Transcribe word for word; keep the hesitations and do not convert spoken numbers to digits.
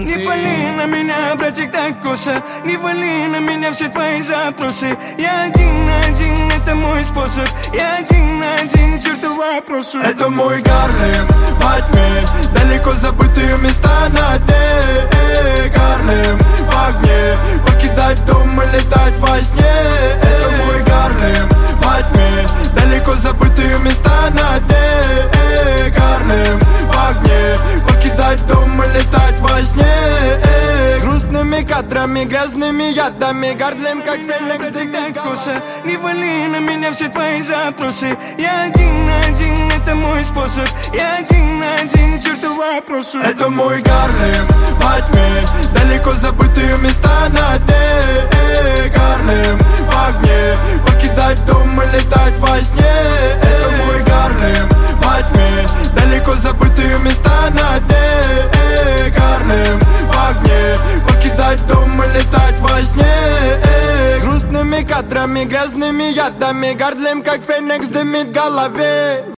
Не пали на меня, братик, так косо. Не вали на меня все твои запросы. Я один на один, это мой способ. Я один на один, чертов вопросы. Это мой Гарлем во тьме, далеко забытые места на дне. Гарлем в огне, покидать дом и летать во сне. Это мой Гарлем во тьме, далеко забытые места на дне. Гарлем в огне, покидать дом и летать во сне. Грустными кадрами, грязными ядами. Гарлем как Феникс дымит коса. Не вали на меня все твои запросы. Я один на один, это мой способ. Я один на один, чертов вопросы. Это мой Гарлем во тьме, далеко забытые места на дне. Гарлем в огне, покидать дом и летать во сне. Это мой Гарлем во тьме, далеко забытые места на дне. Гарлем в огне, покидать дом и летать во сне. Грустными кадрами, грязными ядами. Гарлем как Феникс дымит в голове.